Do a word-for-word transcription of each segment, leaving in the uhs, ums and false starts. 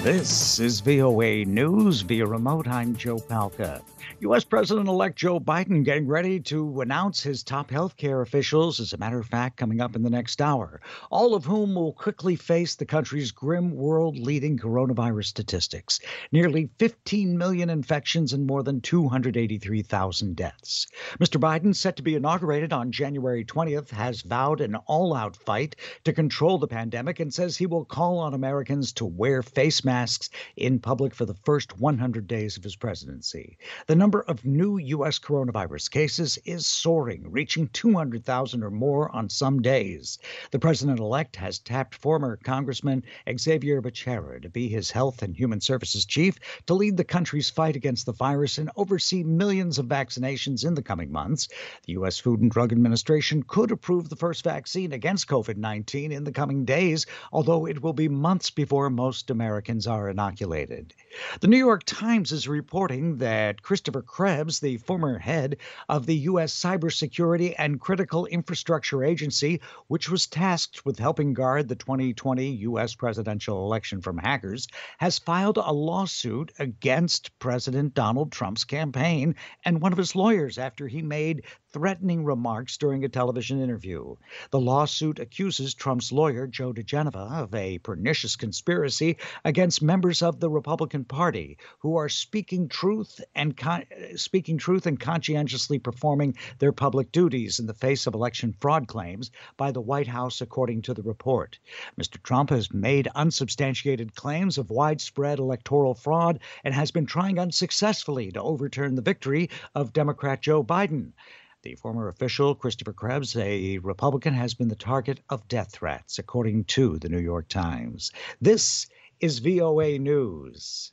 This is V O A News via remote. I'm Joe Palca. U S. President-elect Joe Biden getting ready to announce his top healthcare officials, as a matter of fact, coming up in the next hour, all of whom will quickly face the country's grim world-leading coronavirus statistics. Nearly fifteen million infections and more than two hundred eighty-three thousand deaths. Mister Biden, set to be inaugurated on January twentieth, has vowed an all-out fight to control the pandemic and says he will call on Americans to wear face masks in public for the first one hundred days of his presidency. The number of new U S coronavirus cases is soaring, reaching two hundred thousand or more on some days. The president-elect has tapped former Congressman Xavier Becerra to be his health and human services chief to lead the country's fight against the virus and oversee millions of vaccinations in the coming months. The U S. Food and Drug Administration could approve the first vaccine against COVID nineteen in the coming days, although it will be months before most Americans are inoculated. The New York Times is reporting that Christopher Krebs, the former head of the U S. Cybersecurity and Critical Infrastructure Agency, which was tasked with helping guard the twenty twenty U S presidential election from hackers, has filed a lawsuit against President Donald Trump's campaign and one of his lawyers after he made threatening remarks during a television interview. The lawsuit accuses Trump's lawyer, Joe diGenova, of a pernicious conspiracy against members of the Republican Party who are speaking truth and con- speaking truth and conscientiously performing their public duties in the face of election fraud claims by the White House, according to the report. Mister Trump has made unsubstantiated claims of widespread electoral fraud and has been trying unsuccessfully to overturn the victory of Democrat Joe Biden. The former official, Christopher Krebs, a Republican, has been the target of death threats, according to the New York Times. This is V O A News.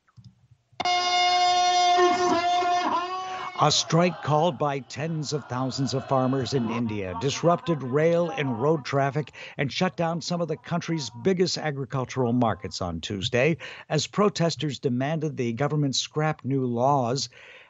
A strike called by tens of thousands of farmers in India disrupted rail and road traffic and shut down some of the country's biggest agricultural markets on Tuesday as protesters demanded the government scrap new laws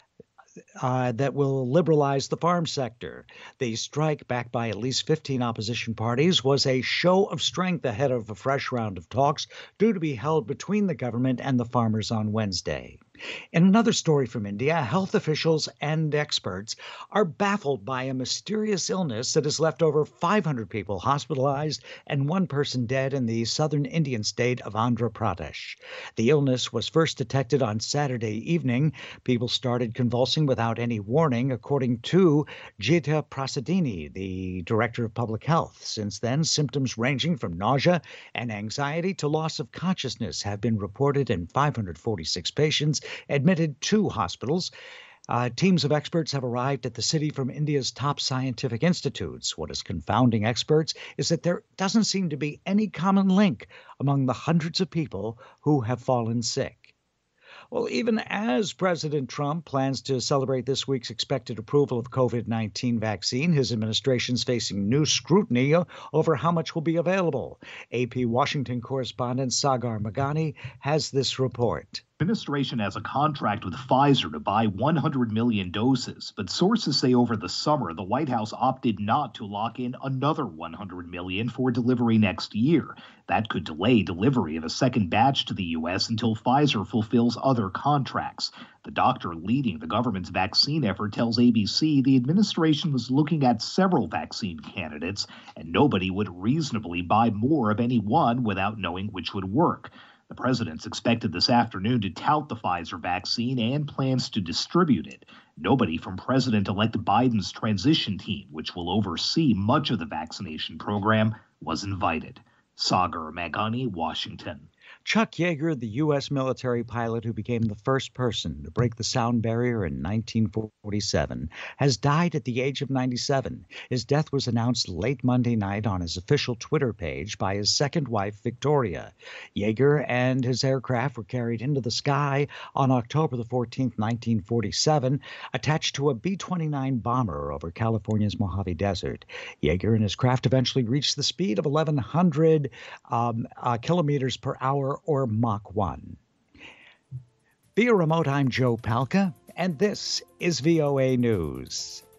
Uh, that will liberalize the farm sector. The strike, backed by at least fifteen opposition parties, was a show of strength ahead of a fresh round of talks due to be held between the government and the farmers on Wednesday. In another story from India, health officials and experts are baffled by a mysterious illness that has left over five hundred people hospitalized and one person dead in the southern Indian state of Andhra Pradesh. The illness was first detected on Saturday evening. People started convulsing without any warning, according to Jita Prasadini, the director of public health. Since then, symptoms ranging from nausea and anxiety to loss of consciousness have been reported in five hundred forty-six patients admitted to hospitals. Uh, teams of experts have arrived at the city from India's top scientific institutes. What is confounding experts is that there doesn't seem to be any common link among the hundreds of people who have fallen sick. Well, even as President Trump plans to celebrate this week's expected approval of COVID nineteen vaccine, his administration's facing new scrutiny over how much will be available. A P Washington correspondent Sagar Meghani has this report. Administration has a contract with Pfizer to buy one hundred million doses, but sources say over the summer the White House opted not to lock in another one hundred million for delivery next year. That could delay delivery of a second batch to the U S until Pfizer fulfills other contracts. The doctor leading the government's vaccine effort tells A B C the administration was looking at several vaccine candidates, and nobody would reasonably buy more of any one without knowing which would work. The president's expected this afternoon to tout the Pfizer vaccine and plans to distribute it. Nobody from President-elect Biden's transition team, which will oversee much of the vaccination program, was invited. Sagar Meghani, Washington. Chuck Yeager, the U S military pilot who became the first person to break the sound barrier in nineteen forty-seven, has died at the age of ninety-seven. His death was announced late Monday night on his official Twitter page by his second wife, Victoria. Yeager and his aircraft were carried into the sky on October the fourteenth, nineteen forty-seven, attached to a B twenty-nine bomber over California's Mojave Desert. Yeager and his craft eventually reached the speed of eleven hundred um, uh, kilometers per hour, or Mach one. Via remote, I'm Joe Palca, and this is V O A News.